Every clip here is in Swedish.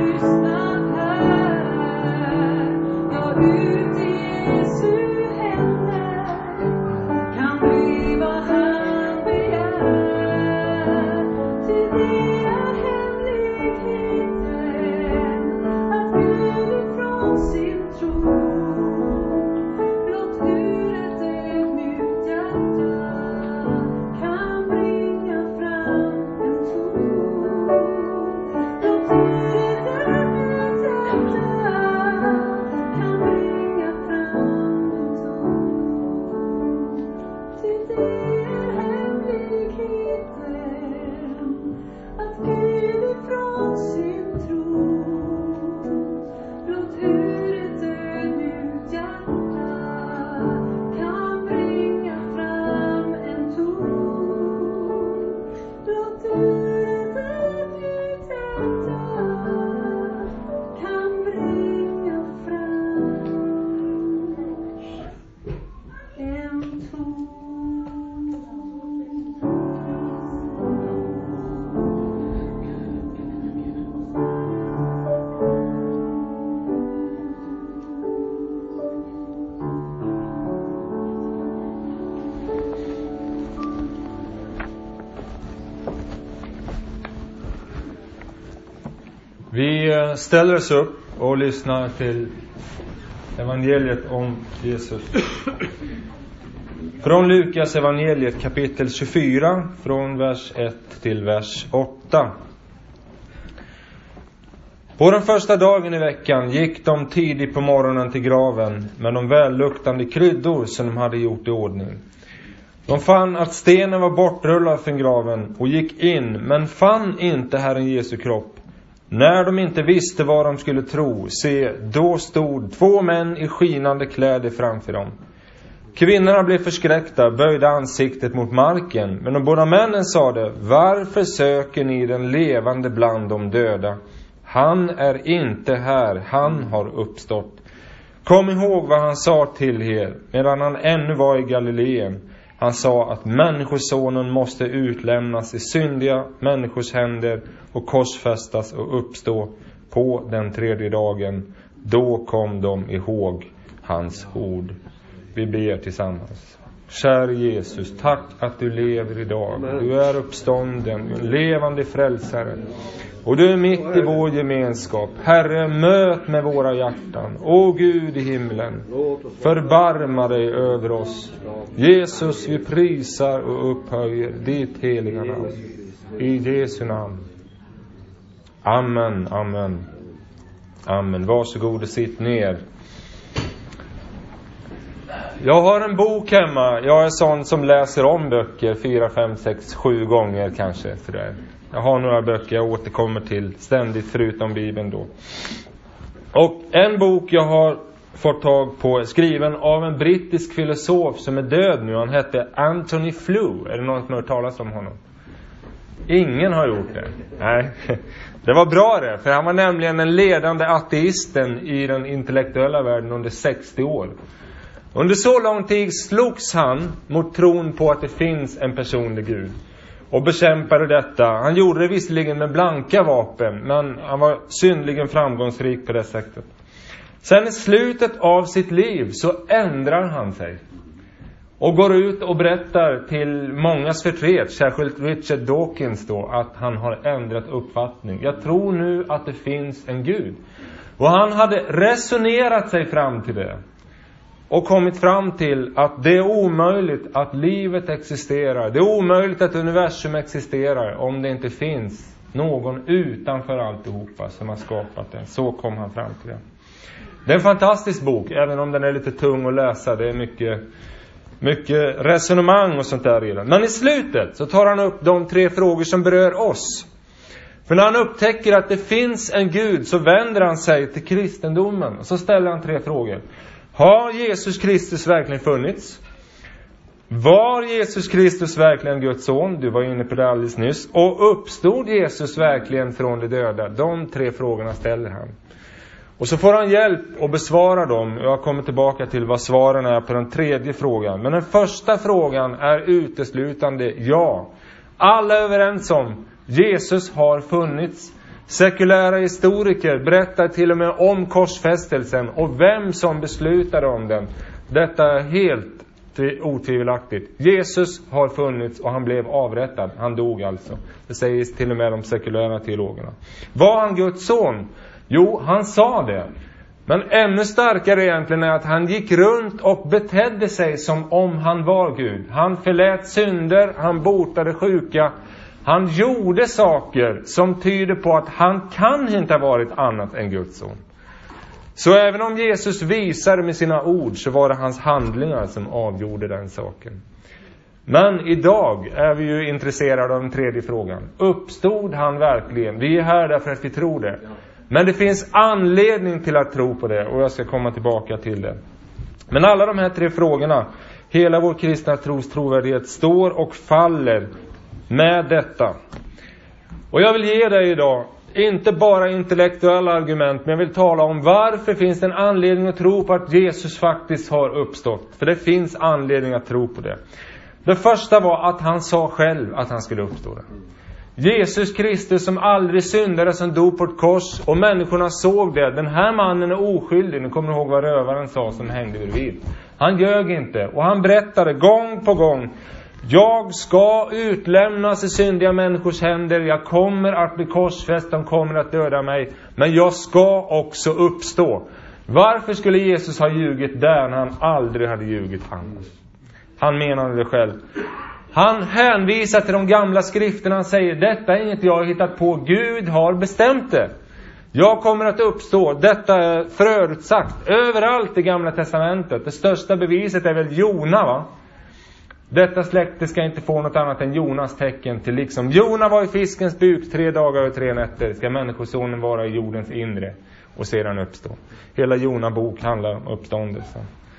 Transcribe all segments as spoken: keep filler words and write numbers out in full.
Vi ställer oss upp och lyssnar till evangeliet om Jesus. Från Lukas evangeliet kapitel tjugofyra, från vers ett till vers åtta. På den första dagen i veckan gick de tidigt på morgonen till graven med de välluktande kryddor som de hade gjort i ordning. De fann att stenen var bortrullad från graven och gick in, men fann inte Herren Jesu kropp. När de inte visste vad de skulle tro, se, då stod två män i skinande kläder framför dem. Kvinnorna blev förskräckta, böjde ansiktet mot marken, men de båda männen sade: varför söker ni den levande bland de döda? Han är inte här, han har uppstått. Kom ihåg vad han sa till er medan han ännu var i Galileen. Han sa att människosonen måste utlämnas i syndiga människors händer och korsfästas och uppstå på den tredje dagen. Då kom de ihåg hans ord. Vi ber tillsammans. Kära Jesus, tack att du lever idag. Du är uppstånden, en levande frälsare. Och du är mitt i vår gemenskap. Herre, möt med våra hjärtan. Å Gud i himlen, förbarma dig över oss. Jesus, vi prisar och upphöjer ditt heliga namn. I Jesu namn. Amen, amen. Amen. Varsågod och sitt ner. Jag har en bok hemma. Jag är sån som läser om böcker fyra, fem, sex, sju gånger kanske. För det. Jag har några böcker jag återkommer till ständigt förutom Bibeln då. Och en bok jag har fått tag på är skriven av en brittisk filosof som är död nu. Han hette Antony Flew. Är det någon som har hört talas om honom? Ingen har gjort det. Nej. Det var bra det, för han var nämligen den ledande ateisten i den intellektuella världen under sextio år. Under så lång tid slogs han mot tron på att det finns en personlig Gud och bekämpade detta. Han gjorde det visserligen med blanka vapen, men han var synnerligen framgångsrik på det sättet. Sen i slutet av sitt liv så ändrar han sig och går ut och berättar till mångas förtret, särskilt Richard Dawkins då, att han har ändrat uppfattning. Jag tror nu att det finns en Gud. Och han hade resonerat sig fram till det. Och kommit fram till att det är omöjligt att livet existerar. Det är omöjligt att universum existerar om det inte finns någon utanför alltihopa som har skapat det. Så kom han fram till det. Det är en fantastisk bok, även om den är lite tung att läsa. Det är mycket, mycket resonemang och sånt där i den. Men i slutet så tar han upp de tre frågor som berör oss. För när han upptäcker att det finns en Gud så vänder han sig till kristendomen. Och så ställer han tre frågor. Har Jesus Kristus verkligen funnits? Var Jesus Kristus verkligen Guds son? Du var inne på det alldeles nyss. Och uppstod Jesus verkligen från de döda? De tre frågorna ställer han. Och så får han hjälp att besvara dem. Jag kommer tillbaka till vad svaren är på den tredje frågan. Men den första frågan är uteslutande ja. Alla är överens om Jesus har funnits. Sekulära historiker berättar till och med om korsfästelsen och vem som beslutade om den. Detta är helt otvivelaktigt. Jesus har funnits och han blev avrättad. Han dog alltså. Det sägs till och med de sekulära teologerna. Var han Guds son? Jo, han sa det. Men ännu starkare egentligen är att han gick runt och betedde sig som om han var Gud. Han förlät synder, han botade sjuka. Han gjorde saker som tyder på att han kan inte ha varit annat än Guds son. Så även om Jesus visade med sina ord så var det hans handlingar som avgjorde den saken. Men idag är vi ju intresserade av den tredje frågan. Uppstod han verkligen? Vi är här därför att vi tror det. Men det finns anledning till att tro på det och jag ska komma tillbaka till det. Men alla de här tre frågorna, hela vår kristna tros trovärdighet står och faller med detta. Och jag vill ge dig idag inte bara intellektuella argument, men jag vill tala om varför finns det en anledning att tro på att Jesus faktiskt har uppstått. För det finns anledning att tro på det. Det första var att han sa själv att han skulle uppstå. Jesus Kristus som aldrig syndade, som dog på ett kors, och människorna såg det. Den här mannen är oskyldig. Nu kommer du ihåg vad rövaren sa som hängde bredvid. Han ljög inte och han berättade gång på gång: jag ska utlämnas i syndiga människors händer. Jag kommer att bli korsfäst. De kommer att döda mig. Men jag ska också uppstå. Varför skulle Jesus ha ljugit där när han aldrig hade ljugit annars? Han menade det själv. Han hänvisar till de gamla skrifterna. Han säger: detta är inget jag har hittat på. Gud har bestämt det. Jag kommer att uppstå. Detta är förutsagt överallt i gamla testamentet. Det största beviset är väl Jona, va? Detta släkte ska inte få något annat än Jonas tecken till liksom Jona var i fiskens buk tre dagar och tre nätter, ska människosonen vara i jordens inre och sedan uppstå. Hela Jona bok handlar om uppståndelsen.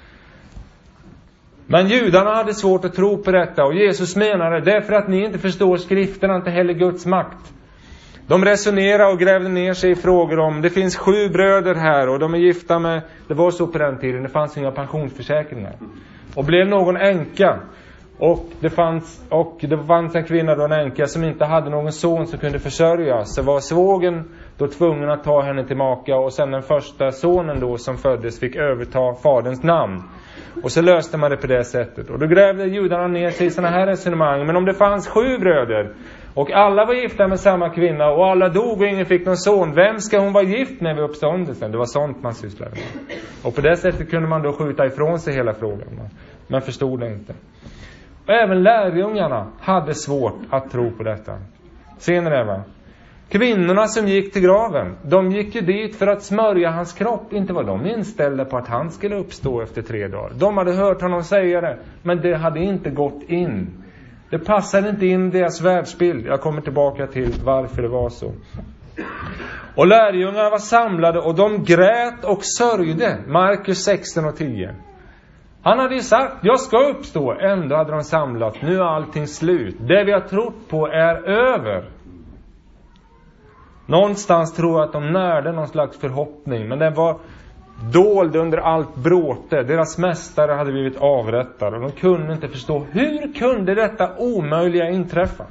Men judarna hade svårt att tro på detta och Jesus menade: det är för att ni inte förstår skrifterna, inte heller Guds makt. De resonerade och grävde ner sig i frågor om: det finns sju bröder här och de är gifta med, det var så på den tiden, det fanns inga pensionsförsäkringar. Och blev någon änka, och det fanns och det fanns en kvinna då, en änka, som inte hade någon son som kunde försörja, så var svågen då tvungen att ta henne till maka, och sen den första sonen då som föddes fick överta faderns namn. Och så löste man det på det sättet. Och då grävde judarna ner sig i sådana här resonemang. Men om det fanns sju bröder och alla var gifta med samma kvinna och alla dog och ingen fick någon son, vem ska hon vara gift med vid uppståndelsen? Det var sånt man sysslade med. Och på det sättet kunde man då skjuta ifrån sig hela frågan. Men förstod det inte. Och även lärjungarna hade svårt att tro på detta. Ser ni det, va? Kvinnorna som gick till graven, de gick ju dit för att smörja hans kropp. Inte var de inställda på att han skulle uppstå efter tre dagar. De hade hört honom säga det, men det hade inte gått in. Det passade inte in i deras världsbild. Jag kommer tillbaka till varför det var så. Och lärjungarna var samlade och de grät och sörjde. Markus sexton och tio. Han hade ju sagt: jag ska uppstå. Ändå hade de samlat. Nu är allting slut. Det vi har trott på är över. Någonstans tror jag att de närde någon slags förhoppning, men den var dold under allt bråte. Deras mästare hade blivit avrättad och de kunde inte förstå: hur kunde detta omöjliga inträffa?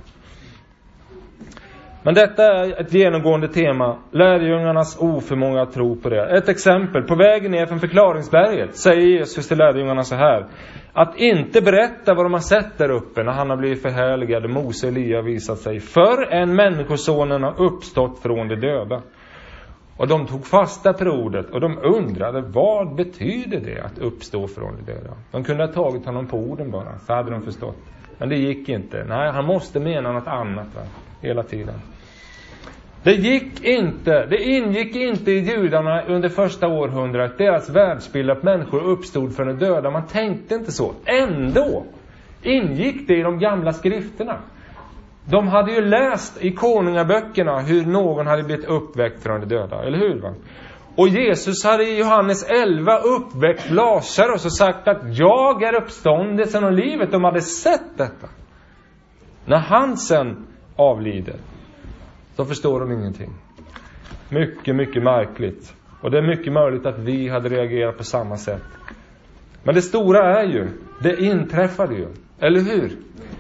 Men detta är ett genomgående tema, lärjungarnas oförmåga att tro på det. Ett exempel: på vägen ner från förklaringsberget säger Jesus till lärjungarna så här: att inte berätta vad de har sett där uppe när han har blivit förhärligad, Mose och Elia visat sig, för en människosonen har uppstått från de döda. Och de tog fasta på ordet och de undrade: vad betyder det att uppstå från de döda? De kunde ha tagit honom på orden bara, så hade de förstått. Men det gick inte. Nej, han måste mena något annat, va? Hela tiden. Det gick inte, det ingick inte i judarna under första århundradet, deras världsbild, att människor uppstod från de döda. Man tänkte inte så. Ändå ingick det i de gamla skrifterna. De hade ju läst i konungaböckerna hur någon hade blivit uppväckt från de döda, eller hur, va? Och Jesus hade i Johannes elva uppväckt Lazarus och sagt att jag är uppståndelsen och livet. De hade sett detta. När han sen avlider, så förstår de ingenting. Mycket, mycket märkligt. Och det är mycket möjligt att vi hade reagerat på samma sätt. Men det stora är ju, det inträffade ju. Eller hur?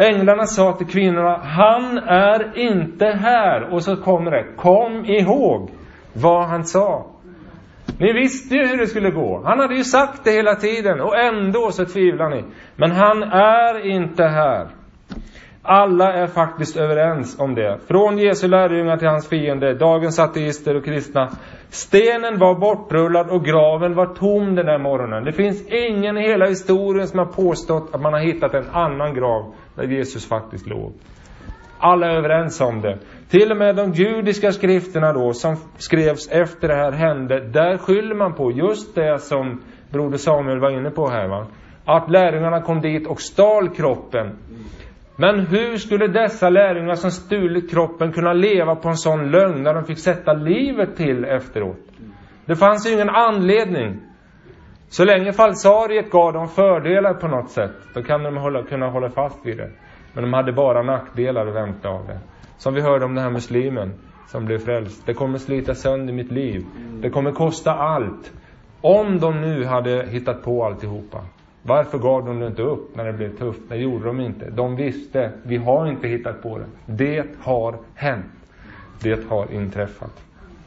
Änglarna sa till kvinnorna, han är inte här. Och så kommer det, kom ihåg vad han sa. Ni visste ju hur det skulle gå. Han hade ju sagt det hela tiden och ändå så tvivlar ni. Men han är inte här. Alla är faktiskt överens om det. Från Jesu lärjungar till hans fiende, dagens ateister och kristna. Stenen var bortrullad och graven var tom den där morgonen. Det finns ingen i hela historien som har påstått att man har hittat en annan grav där Jesus faktiskt låg. Alla är överens om det. Till och med de judiska skrifterna då som skrevs efter det här hände, där skyller man på just det som broder Samuel var inne på här, va? Att lärjungarna kom dit och stal kroppen. Men hur skulle dessa lärjungar som stulit kroppen kunna leva på en sån lögn när de fick sätta livet till efteråt? Det fanns ju ingen anledning. Så länge falsariet gav dem fördelar på något sätt, då kan de hålla, kunna hålla fast vid det. Men de hade bara nackdelar att vänta av det. Som vi hörde om den här muslimen som blev frälst. Det kommer slita sönder mitt liv. Det kommer kosta allt. Om de nu hade hittat på alltihopa. Varför gav de det inte upp när det blev tufft? Det gjorde de inte. De visste, vi har inte hittat på det. Det har hänt. Det har inträffat.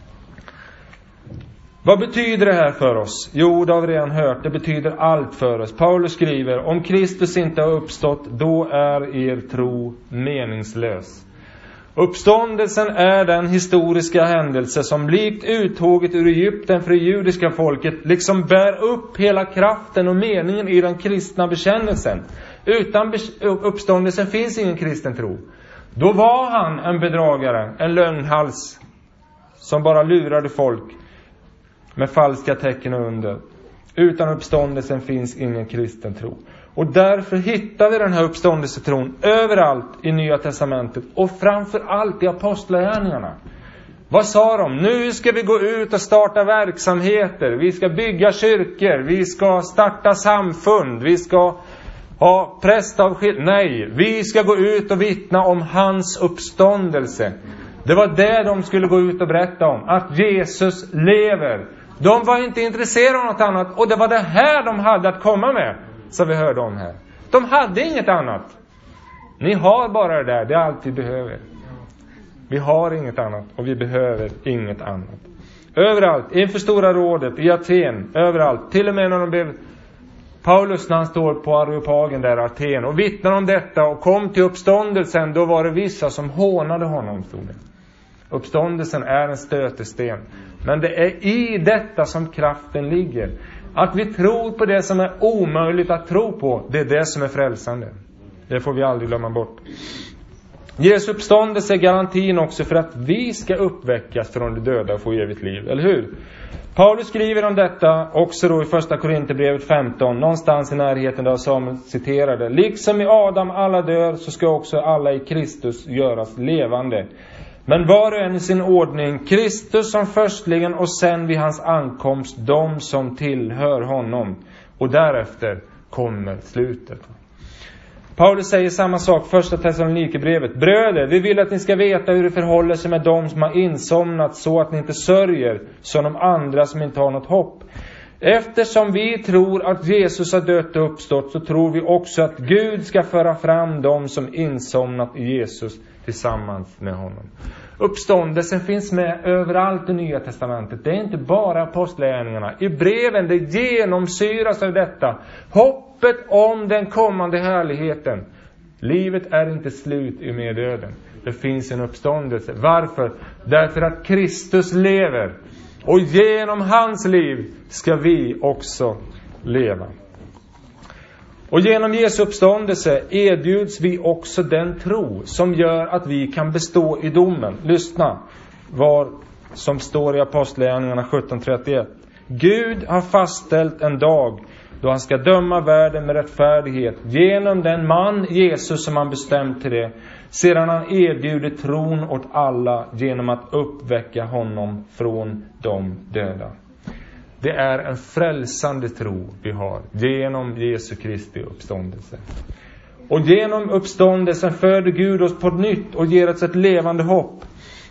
Vad betyder det här för oss? Jo, det har vi redan hört. Det betyder allt för oss. Paulus skriver, om Kristus inte har uppstått, då är er tro meningslös. Uppståndelsen är den historiska händelse som likt uttåget ur Egypten för det judiska folket liksom bär upp hela kraften och meningen i den kristna bekännelsen. Utan uppståndelsen finns ingen kristen tro. Då var han en bedragare, en lögnhals som bara lurade folk med falska tecken och under. Utan uppståndelsen finns ingen kristen tro. Och därför hittar vi den här uppståndelsetron överallt i Nya Testamentet. Och framför allt i apostlagärningarna. Vad sa de? Nu ska vi gå ut och starta verksamheter. Vi ska bygga kyrkor. Vi ska starta samfund. Vi ska ha prästavsked. Nej, vi ska gå ut och vittna om hans uppståndelse. Det var det de skulle gå ut och berätta om. Att Jesus lever. De var inte intresserade av något annat. Och det var det här de hade att komma med. Så vi hörde om här. De hade inget annat. Ni har bara det där. Det är allt vi behöver. Vi har inget annat. Och vi behöver inget annat. Överallt. Inför Stora rådet. I Aten. Överallt. Till och med när de blev Paulus när han står på Areopagen där i Aten. Och vittnar om detta. Och kom till uppståndelsen. Då var det vissa som hånade honom. Stod det. Uppståndelsen är en stötesten. Men det är i detta som kraften ligger. Att vi tror på det som är omöjligt att tro på. Det är det som är frälsande. Det får vi aldrig glömma bort. Jesu uppståndelse är garantin också för att vi ska uppväckas från de döda och få evigt liv. Eller hur? Paulus skriver om detta också då i första Korinthierbrevet femton. Någonstans i närheten där Samuel citerade. Liksom i Adam alla dör, så ska också alla i Kristus göras levande. Men var och en i sin ordning, Kristus som förstligen och sen vid hans ankomst de som tillhör honom. Och därefter kommer slutet. Paulus säger samma sak första Thessalonikerbrevet. Bröder, vi vill att ni ska veta hur det förhåller sig med dem som har insomnat, så att ni inte sörjer som de andra som inte har något hopp. Eftersom vi tror att Jesus har dött och uppstått, så tror vi också att Gud ska föra fram dem som insomnat i Jesus tillsammans med honom. Uppståndelsen finns med överallt i Nya Testamentet. Det är inte bara apostlagärningarna. I breven det genomsyras av detta. Hoppet om den kommande härligheten. Livet är inte slut i med döden. Det finns en uppståndelse. Varför? Därför att Kristus lever. Och genom hans liv ska vi också leva. Och genom Jesu uppståndelse erbjuds vi också den tro som gör att vi kan bestå i domen. Lyssna vad som står i Apostlagärningarna sjutton trettioett. Gud har fastställt en dag då han ska döma världen med rättfärdighet genom den man Jesus som han bestämt till det. Sedan han erbjuder tron åt alla genom att uppväcka honom från de döda. Det är en frälsande tro vi har genom Jesu Kristi uppståndelse. Och genom uppståndelsen föder Gud oss på nytt och ger oss ett levande hopp.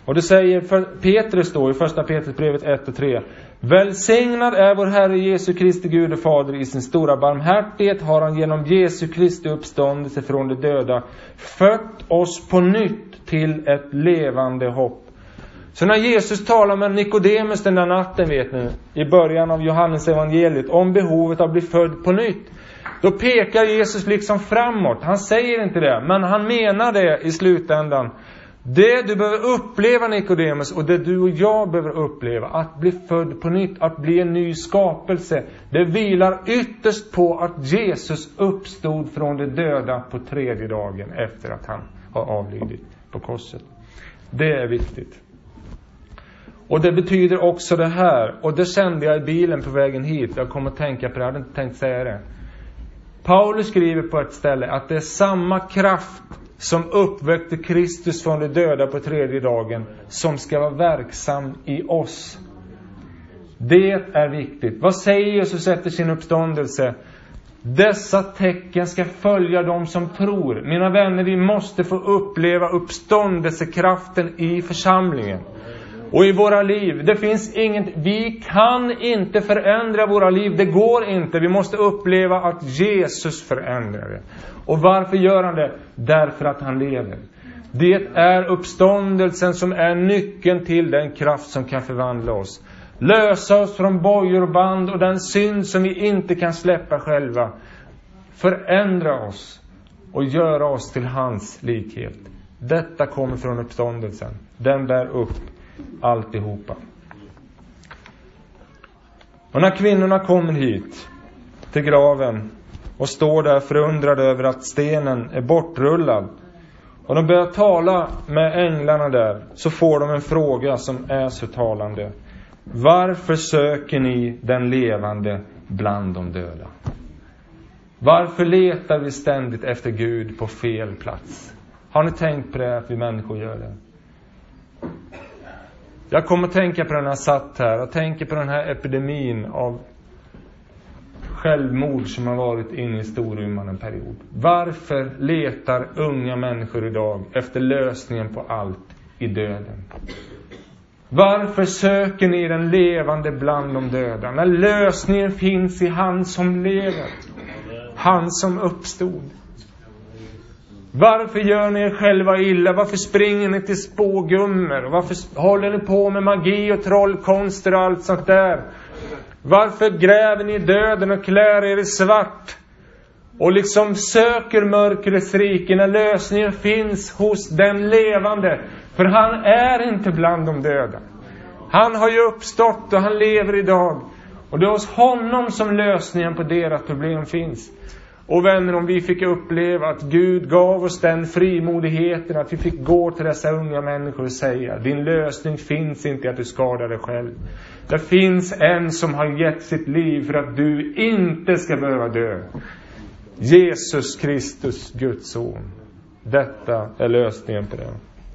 Och det säger för Petrus då i första Petrusbrevet ett och tre. Välsignad är vår Herre Jesu Kristi Gud och Fader, i sin stora barmhärtighet har han genom Jesu Kristi uppståndelse från de döda fött oss på nytt till ett levande hopp. Så när Jesus talar med Nikodemus den där natten, vet ni, i början av Johannes evangeliet om behovet av att bli född på nytt, då pekar Jesus liksom framåt. Han säger inte det, men han menar det i slutändan. Det du behöver uppleva, Nikodemus, och det du och jag behöver uppleva, att bli född på nytt, att bli en ny skapelse, det vilar ytterst på att Jesus uppstod från de döda på tredje dagen efter att han har avlidit på korset. Det är viktigt. Och det betyder också det här, och det kände jag i bilen på vägen hit. Jag kommer att tänka på det, jag hade inte tänkt säga det. Paulus skriver på ett ställe att det är samma kraft som uppväckte Kristus från de döda på tredje dagen som ska vara verksam i oss. Det är viktigt. Vad säger Jesus efter sin uppståndelse? Dessa tecken ska följa dem som tror. Mina vänner, vi måste få uppleva uppståndelsekraften i församlingen. Och i våra liv, det finns inget, vi kan inte förändra våra liv, det går inte. Vi måste uppleva att Jesus förändrar det. Och varför gör han det? Därför att han lever. Det är uppståndelsen som är nyckeln till den kraft som kan förvandla oss. Lösa oss från bojor och band och den synd som vi inte kan släppa själva. Förändra oss och göra oss till hans likhet. Detta kommer från uppståndelsen. Den bär upp alltihopa. Och när kvinnorna kommer hit till graven och står där förundrade över att stenen är bortrullad, och de börjar tala med änglarna där, så får de en fråga som är så talande. Varför söker ni den levande bland de döda? Varför letar vi ständigt efter Gud på fel plats? Har ni tänkt på det, att vi människor gör det? Jag kommer att tänka på den här satt här. Jag tänker på den här epidemin av självmord som har varit inne i Storuman en period. Varför letar unga människor idag efter lösningen på allt i döden? Varför söker ni den levande bland de döda? När lösningen finns i han som lever. Han som uppstod. Varför gör ni er själva illa? Varför springer ni till spågummor? Varför håller ni på med magi och trollkonster och allt sånt där? Varför gräver ni döden och klär er i svart? Och liksom söker mörkrets rike när lösningen finns hos den levande. För han är inte bland de döda. Han har ju uppstått och han lever idag. Och det är hos honom som lösningen på deras problem finns. Och vänner, om vi fick uppleva att Gud gav oss den frimodigheten, att vi fick gå till dessa unga människor och säga: din lösning finns inte i att du skadar dig själv. Det finns en som har gett sitt liv för att du inte ska behöva dö. Jesus Kristus, Guds son. Detta är lösningen på det.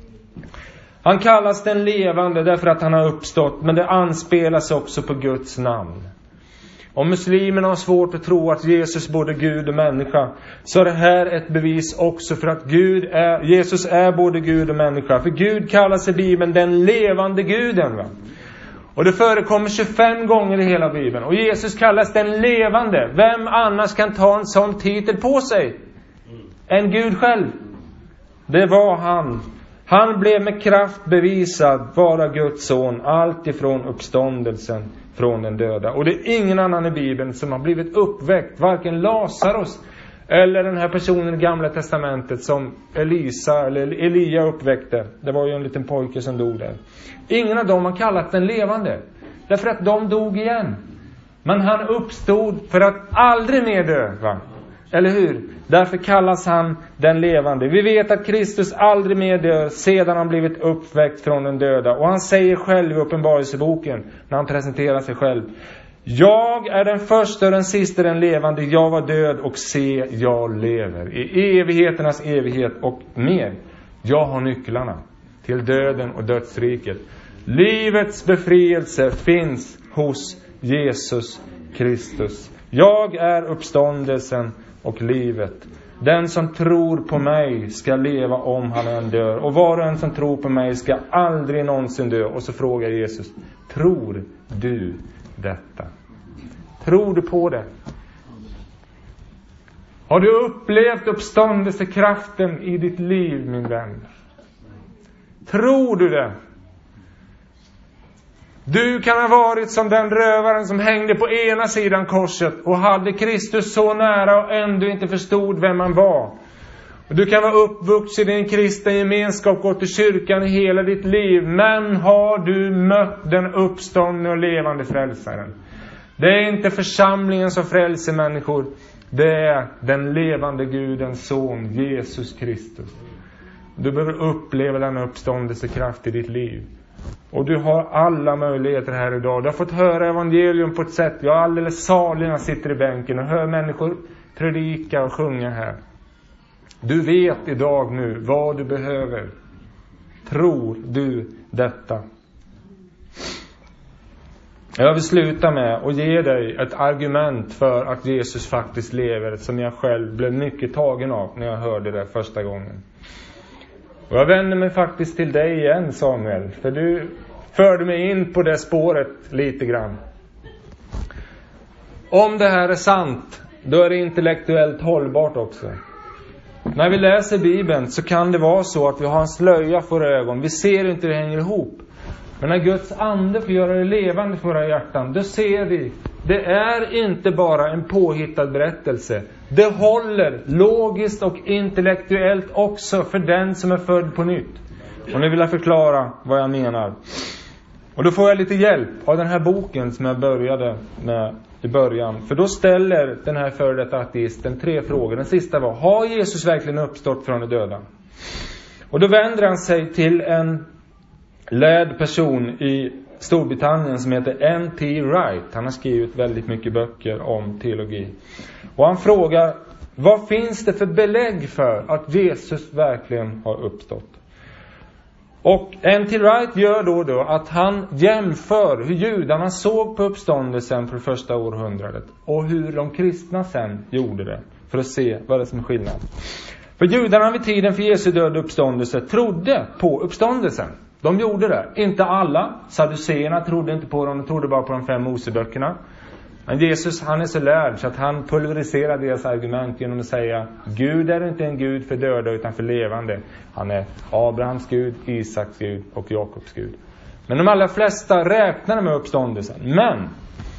Han kallas den levande därför att han har uppstått, men det anspelas också på Guds namn. Om muslimerna har svårt att tro att Jesus är både Gud och människa, så är det här ett bevis också för att Gud är, Jesus är både Gud och människa. För Gud kallas i Bibeln den levande Guden, va? Och det förekommer tjugofem gånger i hela Bibeln. Och Jesus kallas den levande. Vem annars kan ta en sån titel på sig än Gud själv? Det var han. Han blev med kraft bevisad vara Guds son, allt ifrån uppståndelsen från den döda. Och det är ingen annan i Bibeln som har blivit uppväckt, varken Lazarus eller den här personen i Gamla testamentet som Elisa eller Elia uppväckte. Det var ju en liten pojke som dog där. Ingen av dem har kallat den levande, därför att de dog igen. Men han uppstod för att aldrig mer dö, va? Eller hur? Därför kallas han den levande. Vi vet att Kristus aldrig mer dör sedan han blivit uppväckt från den döda. Och han säger själv i Uppenbarelseboken, när han presenterar sig själv: jag är den första och den sista, den levande. Jag var död och se, jag lever i evigheternas evighet och mer. Jag har nycklarna till döden och dödsriket. Livets befrielse finns hos Jesus Kristus. Jag är uppståndelsen och livet. Den som tror på mig ska leva om han än dör. Och var och en som tror på mig ska aldrig någonsin dö. Och så frågar Jesus, tror du detta? Tror du på det? Har du upplevt uppståndelsekraften i ditt liv, min vän? Tror du det? Du kan ha varit som den rövaren som hängde på ena sidan korset och hade Kristus så nära och ändå inte förstod vem han var. Och du kan vara uppvuxen i en kristen gemenskap, gått till kyrkan i hela ditt liv, men har du mött den uppståndne och levande frälsaren? Det är inte församlingen som frälser människor. Det är den levande Gudens son, Jesus Kristus. Du behöver uppleva den uppståndelsekraft i ditt liv. Och du har alla möjligheter här idag. Du har fått höra evangelium på ett sätt. Jag är alldeles salig när jag sitter i bänken och hör människor predika och sjunga här. Du vet idag nu vad du behöver. Tror du detta? Jag vill sluta med att ge dig ett argument för att Jesus faktiskt lever, som jag själv blev mycket tagen av när jag hörde det första gången. Och jag vänder mig faktiskt till dig igen, Samuel, för du förde mig in på det spåret lite grann. Om det här är sant, då är det intellektuellt hållbart också. När vi läser Bibeln så kan det vara så att vi har en slöja för ögon. Vi ser inte hur det hänger ihop. Men när Guds ande får göra det levande för våra hjärtan, då ser vi. Det är inte bara en påhittad berättelse. Det håller logiskt och intellektuellt också för den som är född på nytt. Och nu vill jag förklara vad jag menar. Och då får jag lite hjälp av den här boken som jag började med i början. För då ställer den här före detta ateisten tre frågor. Den sista var, har Jesus verkligen uppstått från de döda? Och då vänder han sig till en lärd person i Storbritannien som heter N T Wright. Han har skrivit väldigt mycket böcker om teologi. Och han frågar, vad finns det för belägg för att Jesus verkligen har uppstått? Och N T Wright gör då, då att han jämför hur judarna såg på uppståndelsen för första århundradet och hur de kristna sen gjorde det, för att se vad det är som är skillnad. För judarna vid tiden för Jesu död uppståndelse trodde på uppståndelsen. De gjorde det. Inte alla. Sadduceerna trodde inte på dem. De trodde bara på de fem Moseböckerna. Men Jesus, han är så lärd så att han pulveriserar deras argument genom att säga, Gud är inte en Gud för döda utan för levande. Han är Abrahams Gud, Isaks Gud och Jakobs Gud. Men de allra flesta räknar med uppståndelsen. Men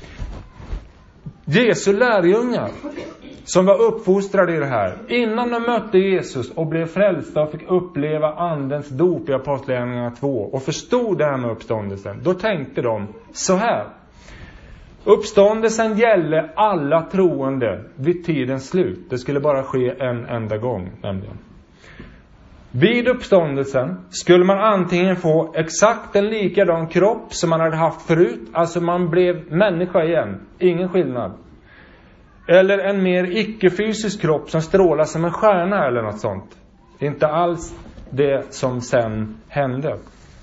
Jesu lärjungar som var uppfostrade i det här, innan de mötte Jesus och blev frälsta och fick uppleva andens dop i Apostlagärningarna två och förstod det här med uppståndelsen, då tänkte de så här: uppståndelsen gäller alla troende vid tidens slut. Det skulle bara ske en enda gång nämligen. Vid uppståndelsen skulle man antingen få exakt en likadan kropp som man hade haft förut, alltså man blev människa igen, ingen skillnad. Eller en mer icke-fysisk kropp som strålar som en stjärna eller något sånt. Inte alls det som sen hände.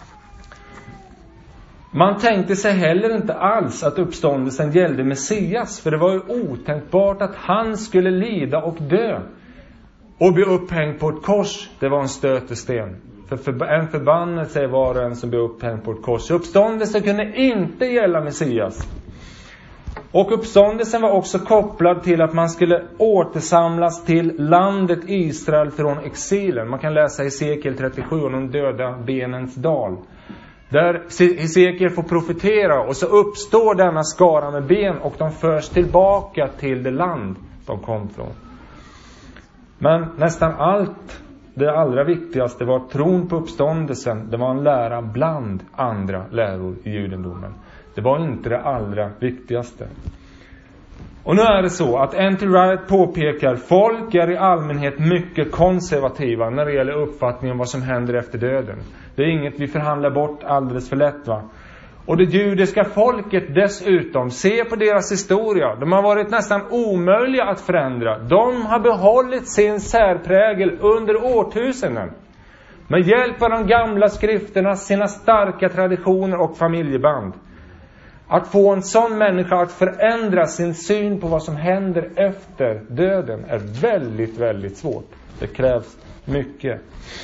Man tänkte sig heller inte alls att uppståndelsen gällde Messias. För det var ju otänkbart att han skulle lida och dö. Och bli upphängd på ett kors, det var en stötesten. För, för en förbannelse var det en som blev upphängd på ett kors. Uppståndelsen kunde inte gälla Messias. Och uppståndelsen var också kopplad till att man skulle återsamlas till landet Israel från exilen. Man kan läsa i Hesekiel trettiosju om de döda benens dal. Där Hesekiel får profetera och så uppstår denna skara med ben och de förs tillbaka till det land de kom från. Men nästan allt, det allra viktigaste var tron på uppståndelsen. Det var en lära bland andra läror i judendomen. Det var inte det allra viktigaste. Och nu är det så att N T Wright påpekar folk är i allmänhet mycket konservativa när det gäller uppfattningen om vad som händer efter döden. Det är inget vi förhandlar bort alldeles för lätt, va? Och det judiska folket dessutom, se på deras historia. De har varit nästan omöjliga att förändra. De har behållit sin särprägel under årtusenden. Med hjälp av de gamla skrifterna, sina starka traditioner och familjeband. Att få en sån människa att förändra sin syn på vad som händer efter döden är väldigt, väldigt svårt. Det krävs mycket.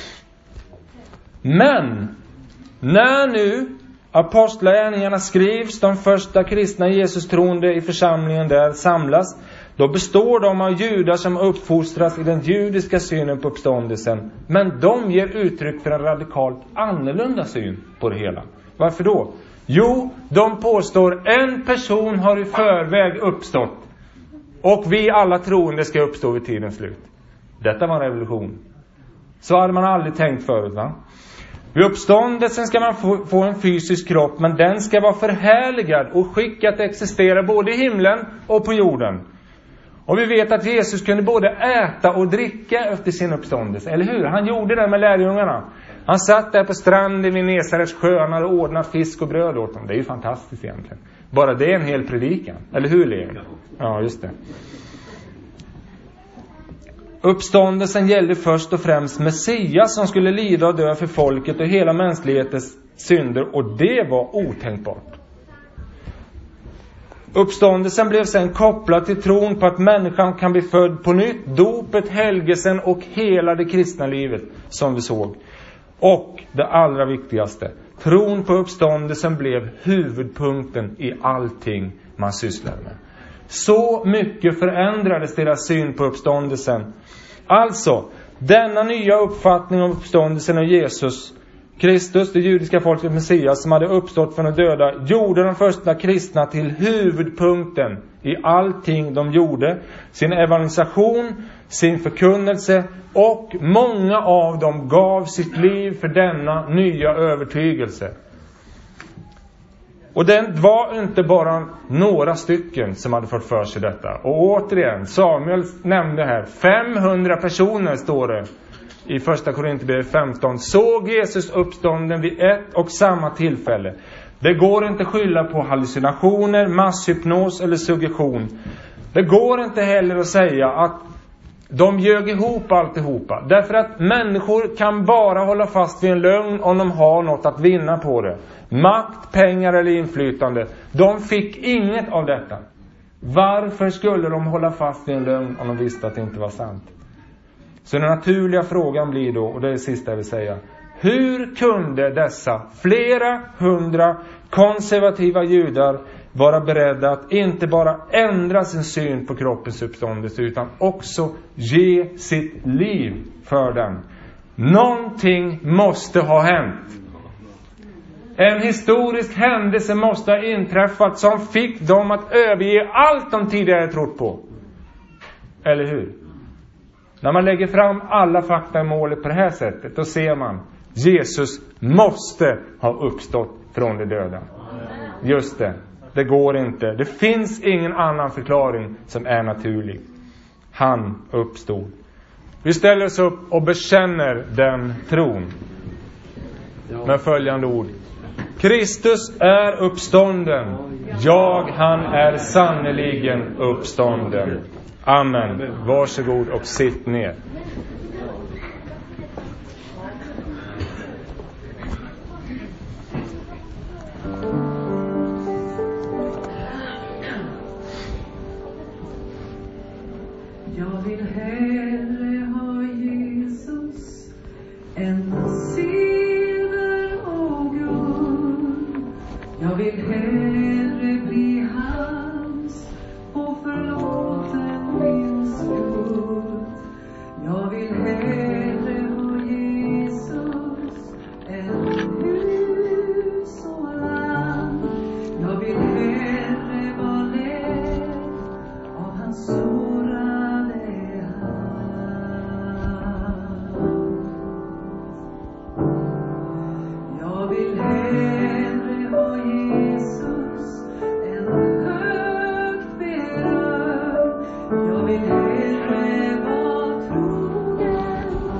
Men när nu apostlagärningarna skrivs, de första kristna Jesus troende i församlingen där samlas, då består de av judar som uppfostras i den judiska synen på uppståndelsen. Men de ger uttryck för en radikalt annorlunda syn på det hela. Varför då? Jo, de påstår en person har i förväg uppstått. Och vi alla troende ska uppstå vid tidens slut. Detta var en revolution. Så hade man aldrig tänkt förut, va? Vid uppståndelsen ska man få, få en fysisk kropp, men den ska vara förhärligad och skickad att existera både i himlen och på jorden. Och vi vet att Jesus kunde både äta och dricka efter sin uppståndelse, eller hur? Han gjorde det med lärjungarna. Han satt där på stranden vid Nesarets sjö, han hade ordnat fisk och bröd åt dem. Det är ju fantastiskt egentligen. Bara det är en hel predikan, eller hur, Leon? Ja, just det. Uppståndelsen gällde först och främst Messias som skulle lida och dö för folket och hela mänsklighetens synder, och det var otänkbart. Uppståndelsen blev sedan kopplad till tron på att människan kan bli född på nytt, dopet, helgelsen och hela det kristna livet som vi såg. Och det allra viktigaste, tron på uppståndelsen blev huvudpunkten i allting man sysslade med. Så mycket förändrades deras syn på uppståndelsen. Alltså, denna nya uppfattning om uppståndelsen av Jesus Kristus, det judiska folket Messias som hade uppstått från de döda, gjorde de första kristna till huvudpunkten i allting de gjorde. Sin evangelisation, sin förkunnelse, och många av dem gav sitt liv för denna nya övertygelse. Och det var inte bara några stycken som hade fått för sig detta. Och återigen, Samuel nämnde här, femhundra personer står det i första Korinthierbrevet femton, såg Jesus uppstånden vid ett och samma tillfälle. Det går inte skylla på hallucinationer, masshypnos eller suggestion. Det går inte heller att säga att de ljög ihop alltihopa. Därför att människor kan bara hålla fast vid en lögn om de har något att vinna på det. Makt, pengar eller inflytande. De fick inget av detta. Varför skulle de hålla fast vid en lögn om de visste att det inte var sant? Så den naturliga frågan blir då, och det är det sista jag vill säga: hur kunde dessa flera hundra konservativa judar vara beredda att inte bara ändra sin syn på kroppens uppståndelse utan också ge sitt liv för den? Någonting måste ha hänt. En historisk händelse måste ha inträffat som fick dem att överge allt de tidigare trott på. Eller hur? När man lägger fram alla fakta i målet på det här sättet, då ser man: Jesus måste ha uppstått från de döda. Just det, det går inte. Det finns ingen annan förklaring som är naturlig. Han uppstod. Vi ställer oss upp och bekänner den tron med följande ord: Kristus är uppstånden. Jag, han är sannoliken uppstånden. Amen. Varsågod och sitt ner. Jag vill hellre ha Jesus än silver och guld. Jag vill hellre bli hans och förlåten min skuld. Jag vill hellre ha Jesus än hus och land. Jag vill hellre vara ledd av hans sårade hand. Jag vill hellre ha Jesus än högt beröm. Jag vill hellre vara trogen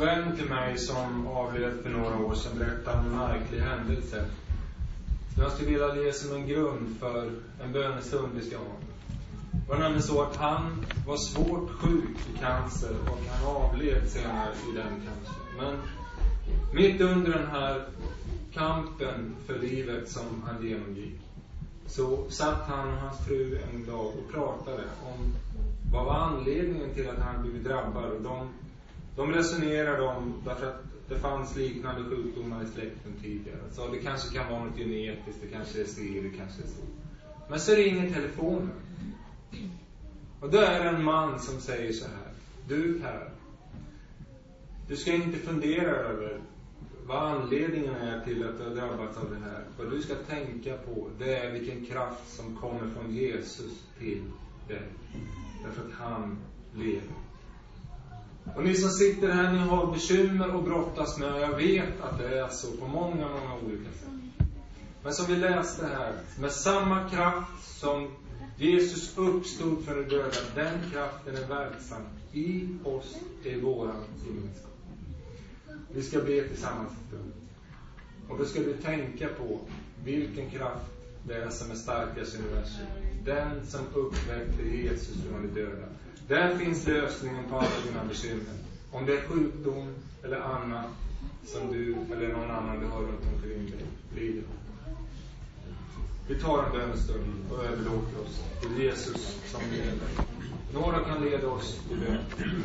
vän till mig som avled för några år sedan berättade om en märklig händelse. Jag skulle vilja ge som en grund för en bönestund vi ska ha. Det var nämligen så att han var svårt sjuk i cancer och han avled senare i den cancer. Men mitt under den här kampen för livet som han genomgick så satt han och hans fru en dag och pratade om vad var anledningen till att han blev drabbad. Och de, de resonerade om därför att det fanns liknande sjukdomar i släkten tidigare. Så det kanske kan vara något genetiskt, det kanske är C, det kanske är så. Men så ringer telefonen. Och då är det en man som säger så här: du här, du ska inte fundera över vad anledningen är till att du har drabbats av det här. Vad du ska tänka på, det är vilken kraft som kommer från Jesus till dig. Därför att han lever. Och ni som sitter här, ni har bekymmer och brottas med. Och jag vet att det är så på många, många olika sätt. Men som vi läste här, med samma kraft som Jesus uppstod för de döda, den kraften är verksam i oss, i våran gemenskap. Vi ska be tillsammans en stund. Och då ska du tänka på vilken kraft det är som är starkast i universum. Den som uppväckte Jesus från de döda. Där finns lösningen på alla dina bekymmer. Om det är sjukdom eller annat som du eller någon annan du har runt omkring dig lider. Vi tar en bönestund och överlåter oss till Jesus som leder. Några kan leda oss till bön.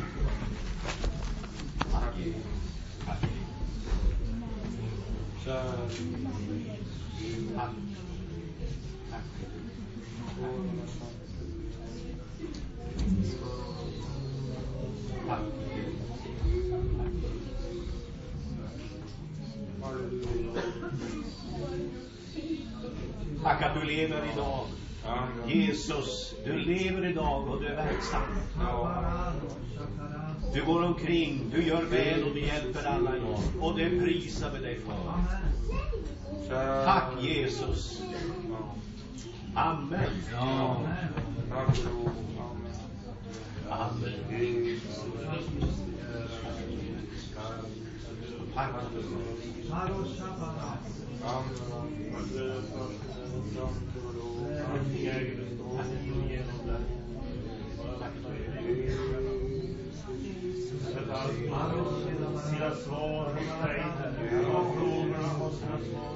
Tack. Kär. Tack. Tack. Tack. Tack att du lever idag. Jesus, du lever idag och du är verksam. Du går omkring, du gör väl och du hjälper alla idag. Och det prisar vi dig för. Tack Jesus. Amen. Amen. Tack. Sina svar hos dig och frågorna hos sina svar.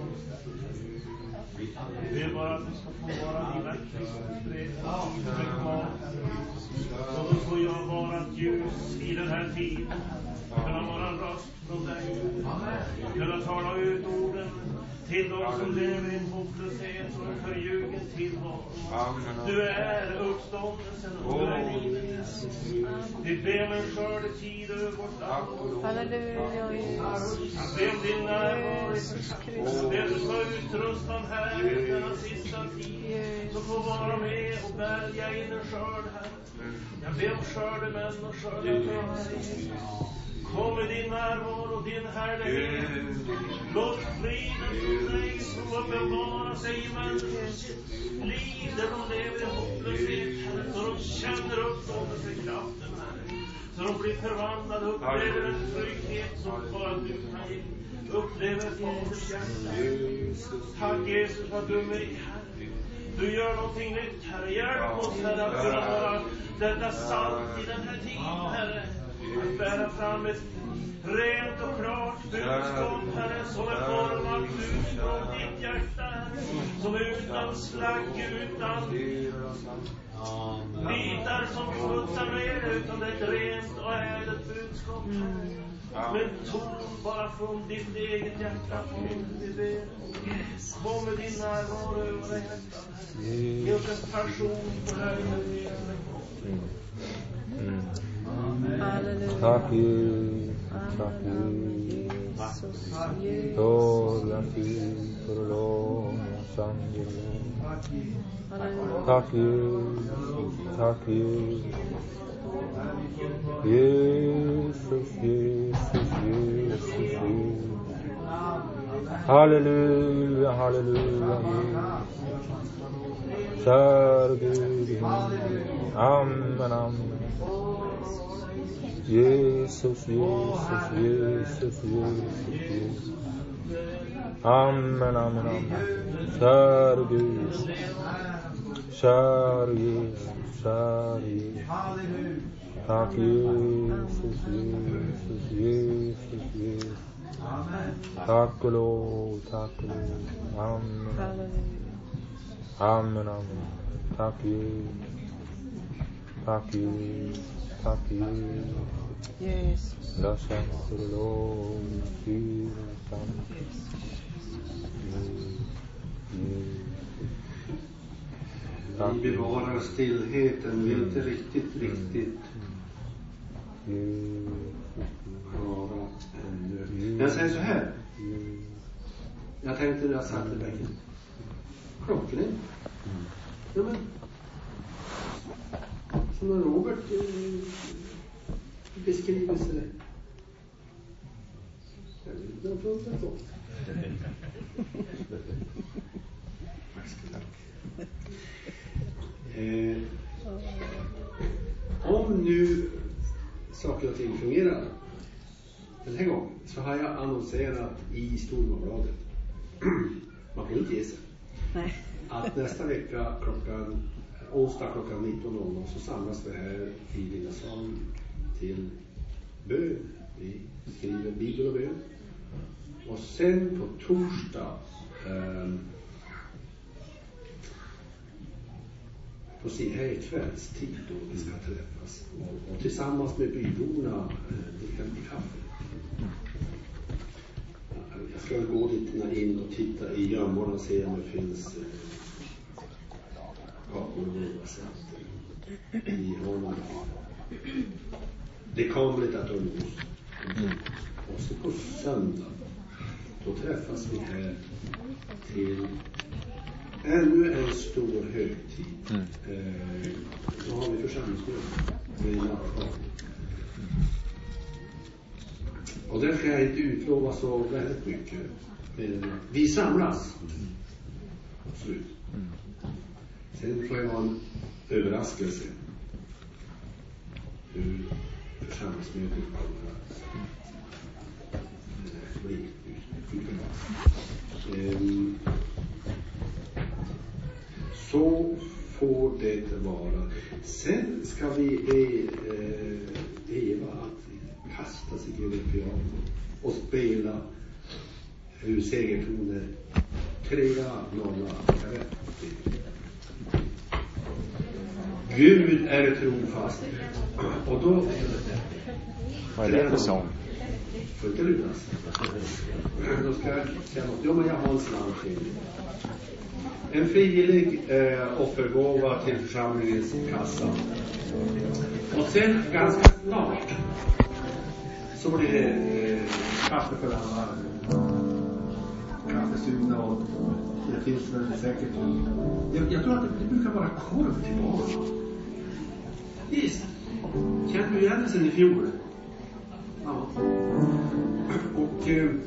Det är bara att du ska få vara dina kristna. Och då får jag vara ett ljus i den här tiden. Kunna vara en röst från dig. Kunna tala ut orden till de som lever i en hopplöshet och en förljugen tillvaro. Du är uppståndelsen och du är livet. Vi ber med en skördetid över vårt land. Halleluja, Jesus. Jag ber om din närvaro. Jag ber du ska utrusta den här denna sista tid. Så får vara med och välja in en skörd här. Jag ber om skördemän och skördemän. Kom med din närvaro och din härlighet. Låt friden från dig så uppenbara sig i människors liv där de lever i hopplöshet, Herre. Så de känner uppståndelsekraften, Herre. Så de blir förvandlade och upplever en trygghet som bara du kan ge. Upplever Faders hjärta. Tack Jesus för att du är med, Herre. Du gör någonting nytt, Herre. Hjälp oss, Herre, att kunna vara detta salt i den här tiden, Herre. Att bära fram ett rent och klart budskap, Herre, som är format utifrån ditt hjärta, Herre. Som är utan slagg, utan bitar som smutsar med, utan det är ett rent och ädelt budskap, Herre. Men ton bara från ditt eget hjärta, vi ber. Kom med din närvaro över våra hjärtan, Herre. Ge oss en passion för höjden. Mm. Halleluja. Tack Jesus, tack Jesus. Jesus. Gloria a ti, gloria sangre. Halleluja. Tack Jesus, tack Jesus. Jesus, Jesus, Jesus, Jesus. Halleluja, halleluja. Kär Gud, amen, amen. Jesus, Jesus, Jesus, Jesus. Amen, amen, amen. Kära Gud. Kära Jesus, kära Jesus. Tack Jesus, Jesus, Jesus, Jesus. Tack och lov, tack och lov. Amen. Amen, amen. Tack Jesus. Tack Jesus. Tack Jesus. Jesus. La chance de lov, Jesus. Vi bevarar stillheten. Vi är inte riktigt, riktigt klara ännu. Jag säger så här. Jag tänkte när jag satt i väggen. Klockren. Ja, men som Robert eh, beskriver sig. Jag har pratat om. Eh, om nu saker och ting fungerar den här gången så har jag annonserat i Stormålbladet man kan inte ge sig. Nej. Att nästa vecka klockan onsdag klockan nitton noll noll så samlas vi här i Lilla salen till bön. Vi skriver bibel och bön. Och sen på torsdag eh, på se här i kvällstid då vi ska träffas och, och tillsammans med byborna eh, dricka lite kaffe. Jag ska gå lite in och titta i gömmorna och se om det finns eh, kakor och bröd i honom. Det kommer lite att umgås. Och så på söndag då träffas vi här till ännu en stor högtid. Mm. Eh, då har vi församlingsmöte med nattvarden. Och där ska jag inte utlova så väldigt mycket. Men vi samlas. Slut. Sen får jag ha en överraskelse. Hur församlingsmötet kommer att bli. Um, så får det vara. Sen ska vi eh, Eva att kasta sig över piano och spela hur segertoner trea nolla. Gud är trofast. Och då vad är det för sång? Får inte luras. Då ska jag säga något. Jo, men jag har en slant till. En frivillig eh, offergåva till församlingens kassa. Och sen ganska snart så blir det eh, kaffe för alla. Kaffesugna och det finns väl säkert. Jag, jag tror att det, det brukar vara korv till barn. Visst. Känner du igen det sen i fjol? Ja. Och eh,